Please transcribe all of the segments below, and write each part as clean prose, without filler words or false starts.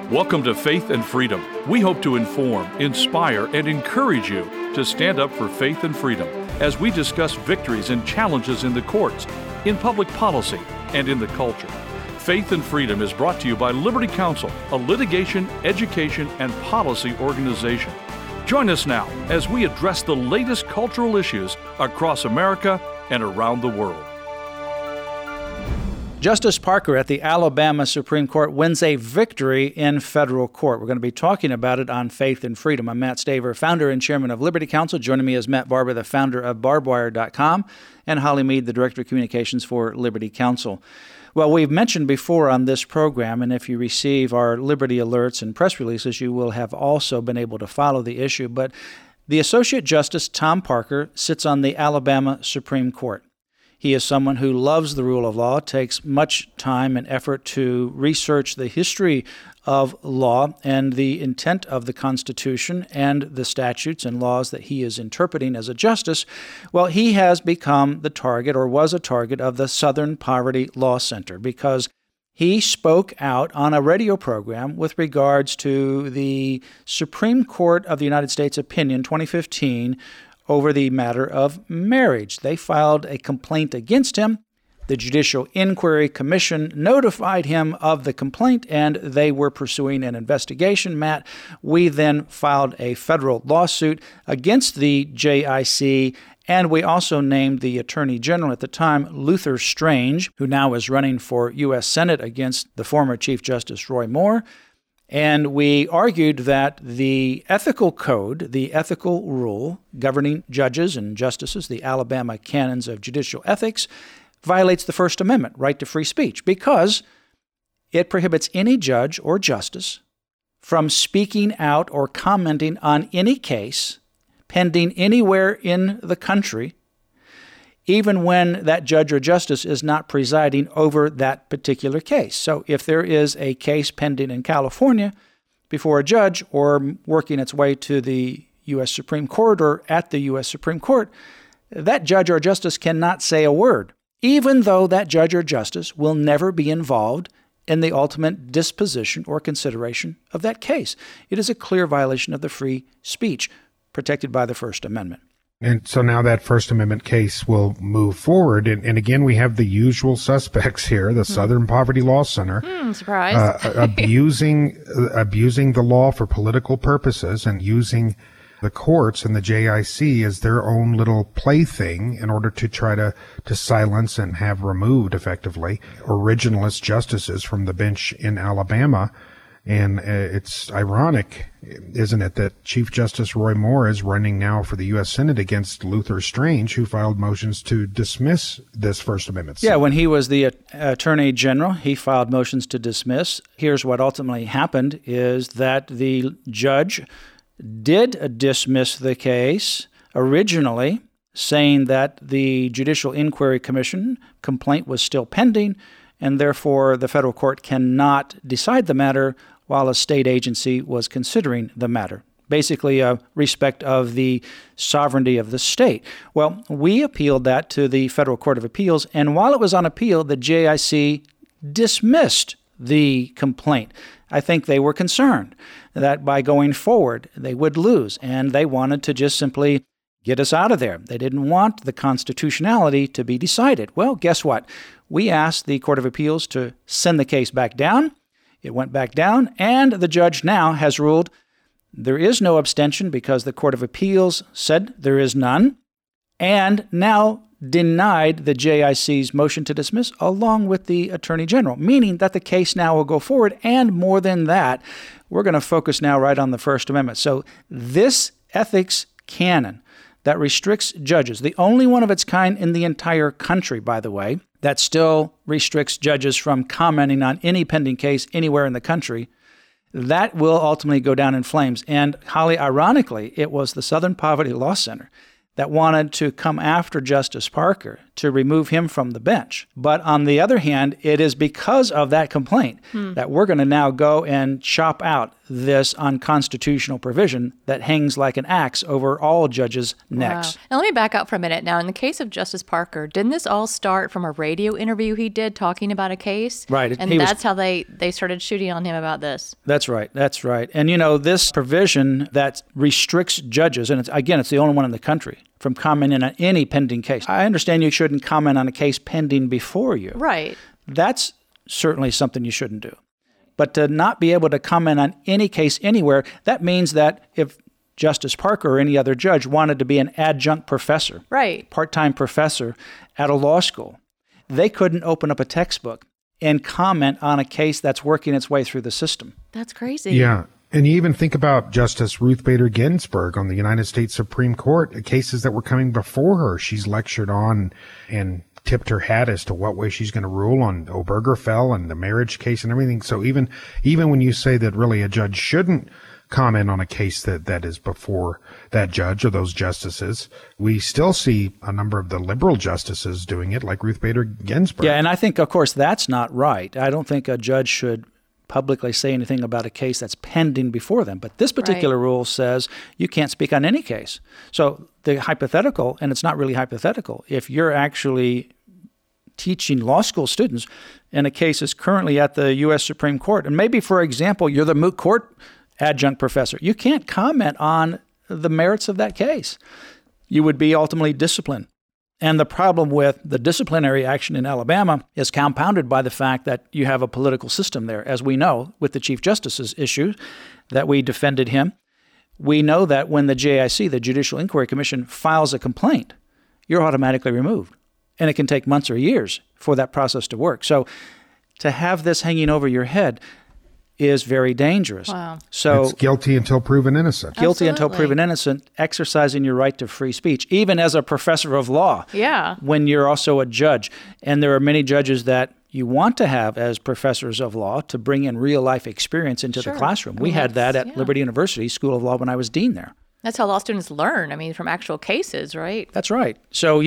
Welcome to Faith and Freedom. We hope to inform, inspire, and encourage you to stand up for faith and freedom as we discuss victories and challenges in the courts, in public policy, and in the culture. Faith and Freedom is brought to you by Liberty Counsel, a litigation, education, and policy organization. Join us now as we address the latest cultural issues across America and around the world. Justice Parker at the Alabama Supreme Court wins a victory in federal court. We're going to be talking about it on Faith and Freedom. I'm Matt Staver, founder and chairman of Liberty Counsel. Joining me is Matt Barber, the founder of barbedwire.com, and Holly Mead, the director of communications for Liberty Counsel. Well, we've mentioned before on this program, and if you receive our Liberty alerts and press releases, you will have also been able to follow the issue. But the Associate Justice Tom Parker sits on the Alabama Supreme Court. He is someone who loves the rule of law, takes much time and effort to research the history of law and the intent of the Constitution and the statutes and laws that he is interpreting as a justice. Well, he has become the target, or was a target, of the Southern Poverty Law Center because he spoke out on a radio program with regards to the Supreme Court of the United States opinion 2015 over the matter of marriage. They filed a complaint against him. The Judicial Inquiry Commission notified him of the complaint, and they were pursuing an investigation. Matt, we then filed a federal lawsuit against the JIC, and we also named the Attorney General at the time, Luther Strange, who now is running for U.S. Senate against the former Chief Justice Roy Moore. And we argued that the ethical code, the ethical rule governing judges and justices, the Alabama Canons of Judicial Ethics, violates the First Amendment, right to free speech, because it prohibits any judge or justice from speaking out or commenting on any case pending anywhere in the country, even when that judge or justice is not presiding over that particular case. So if there is a case pending in California before a judge or working its way to the U.S. Supreme Court or at the U.S. Supreme Court, that judge or justice cannot say a word, even though that judge or justice will never be involved in the ultimate disposition or consideration of that case. It is a clear violation of the free speech protected by the First Amendment. And so now that First Amendment case will move forward. And again, we have the usual suspects here, the Southern Poverty Law Center. Surprise. abusing the law for political purposes and using the courts and the JIC as their own little plaything in order to try to silence and have removed, effectively, originalist justices from the bench in Alabama. And it's ironic, isn't it, that Chief Justice Roy Moore is running now for the U.S. Senate against Luther Strange, who filed motions to dismiss this First Amendment. Yeah, when he was the Attorney General, he filed motions to dismiss. Here's what ultimately happened is that the judge did dismiss the case originally, saying that the Judicial Inquiry Commission complaint was still pending, and therefore the federal court cannot decide the matter while a state agency was considering the matter. Basically, a respect of the sovereignty of the state. Well, we appealed that to the Federal Court of Appeals, and while it was on appeal, the JIC dismissed the complaint. I think they were concerned that by going forward, they would lose, and they wanted to just simply get us out of there. They didn't want the constitutionality to be decided. Well, guess what? We asked the Court of Appeals to send the case back down. It went back down, and the judge now has ruled there is no abstention because the Court of Appeals said there is none, and now denied the JIC's motion to dismiss along with the Attorney General, meaning that the case now will go forward. And more than that, we're going to focus now right on the First Amendment. So this ethics canon that restricts judges, the only one of its kind in the entire country, by the way, that still restricts judges from commenting on any pending case anywhere in the country, that will ultimately go down in flames. And Holly, ironically, it was the Southern Poverty Law Center that wanted to come after Justice Parker to remove him from the bench. But on the other hand, it is because of that complaint that we're going to now go and chop out this unconstitutional provision that hangs like an axe over all judges' necks. Wow. Now, let me back up for a minute. Now, in the case of Justice Parker, didn't this all start from a radio interview he did talking about a case? Right. And that's how they started shooting on him about this. That's right. That's right. And, this provision that restricts judges, and it's the only one in the country, from commenting on any pending case. I understand you shouldn't comment on a case pending before you. Right. That's certainly something you shouldn't do. But to not be able to comment on any case anywhere, that means that if Justice Parker or any other judge wanted to be an adjunct professor, right, part-time professor at a law school, they couldn't open up a textbook and comment on a case that's working its way through the system. That's crazy. Yeah. And you even think about Justice Ruth Bader Ginsburg on the United States Supreme Court, cases that were coming before her. She's lectured on and tipped her hat as to what way she's going to rule on Obergefell and the marriage case and everything. So even when you say that really a judge shouldn't comment on a case that is before that judge or those justices, we still see a number of the liberal justices doing it, like Ruth Bader Ginsburg. Yeah, and I think, of course, that's not right. I don't think a judge should publicly say anything about a case that's pending before them. But this particular rule says you can't speak on any case. So the hypothetical, and it's not really hypothetical, if you're actually teaching law school students and a case is currently at the U.S. Supreme Court, and maybe, for example, you're the moot court adjunct professor, you can't comment on the merits of that case. You would be ultimately disciplined. And the problem with the disciplinary action in Alabama is compounded by the fact that you have a political system there. As we know, with the Chief Justice's issue that we defended him, we know that when the JIC, the Judicial Inquiry Commission, files a complaint, you're automatically removed. And it can take months or years for that process to work. So to have this hanging over your head is very dangerous. Wow. So it's guilty until proven innocent. Guilty until proven innocent, exercising your right to free speech, even as a professor of law. Yeah. When you're also a judge. And there are many judges that you want to have as professors of law to bring in real life experience into the classroom. We had that at Liberty University School of Law when I was dean there. That's how law students learn, from actual cases, right? That's right. So,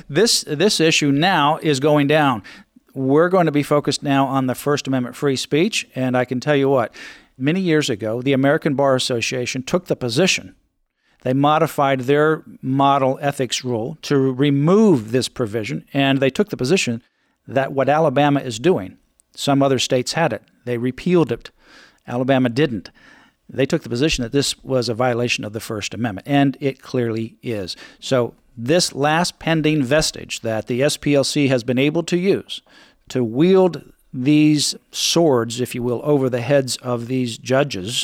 this issue now is going down. We're going to be focused now on the First Amendment free speech, and I can tell you what, many years ago, the American Bar Association took the position, they modified their model ethics rule to remove this provision, and they took the position that what Alabama is doing, some other states had it, they repealed it, Alabama didn't. They took the position that this was a violation of the First Amendment, and it clearly is. So this last pending vestige that the SPLC has been able to use to wield these swords, if you will, over the heads of these judges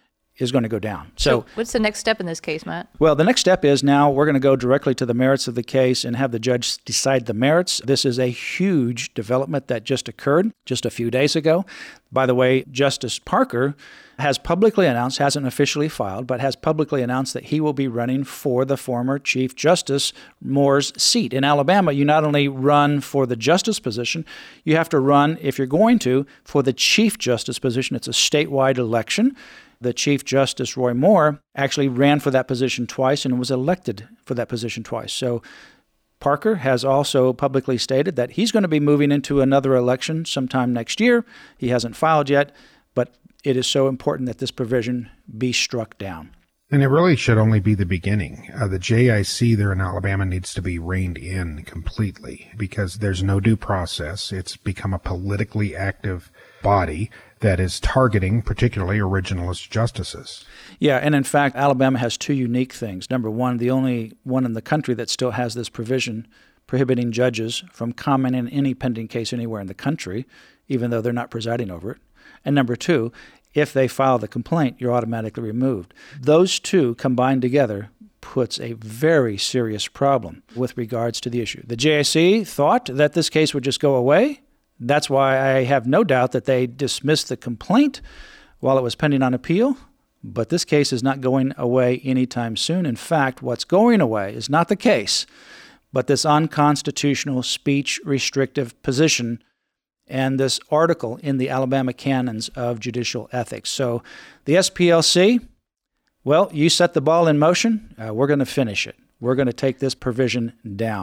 is going to go down. So what's the next step in this case, Matt? Well, the next step is now we're going to go directly to the merits of the case and have the judge decide the merits. This is a huge development that just occurred just a few days ago. By the way, Justice Parker has publicly announced, hasn't officially filed, but has publicly announced that he will be running for the former Chief Justice Moore's seat. In Alabama, you not only run for the justice position, you have to run, if you're going to, for the Chief Justice position. It's a statewide election. The Chief Justice Roy Moore actually ran for that position twice and was elected for that position twice. So Parker has also publicly stated that he's going to be moving into another election sometime next year. He hasn't filed yet, but it is so important that this provision be struck down. And it really should only be the beginning. The JIC there in Alabama needs to be reined in completely because there's no due process. It's become a politically active body that is targeting particularly originalist justices. Yeah, and in fact, Alabama has two unique things. Number one, the only one in the country that still has this provision prohibiting judges from commenting on any pending case anywhere in the country, even though they're not presiding over it. And number two, if they file the complaint, you're automatically removed. Those two combined together puts a very serious problem with regards to the issue. The JIC thought that this case would just go away. That's why I have no doubt that they dismissed the complaint while it was pending on appeal. But this case is not going away anytime soon. In fact, what's going away is not the case, but this unconstitutional speech restrictive position and this article in the Alabama Canons of Judicial Ethics. So the SPLC, well, you set the ball in motion. We're going to finish it. We're going to take this provision down.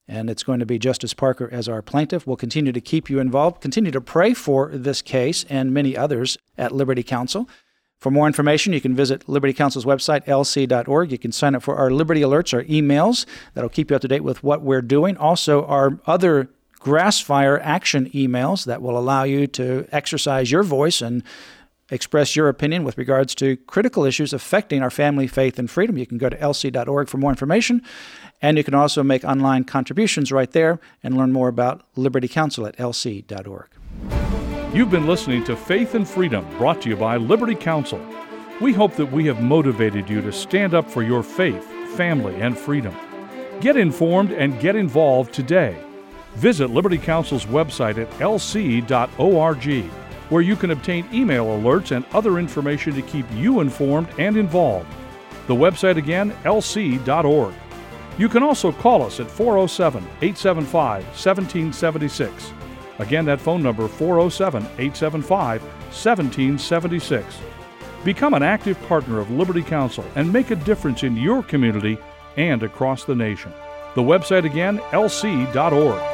and it's going to be Justice Parker as our plaintiff. We'll continue to keep you involved, continue to pray for this case and many others at Liberty Counsel. For more information, you can visit Liberty Counsel's website, lc.org. You can sign up for our Liberty Alerts, our emails that'll keep you up to date with what we're doing. Also, our other Grassfire action emails that will allow you to exercise your voice and express your opinion with regards to critical issues affecting our family, faith, and freedom. You can go to lc.org for more information, and you can also make online contributions right there and learn more about Liberty Counsel at lc.org. You've been listening to Faith and Freedom, brought to you by Liberty Counsel. We hope that we have motivated you to stand up for your faith, family, and freedom. Get informed and get involved today. Visit Liberty Counsel's website at lc.org, where you can obtain email alerts and other information to keep you informed and involved. The website again, lc.org. You can also call us at 407-875-1776. Again, that phone number, 407-875-1776. Become an active partner of Liberty Counsel and make a difference in your community and across the nation. The website again, lc.org.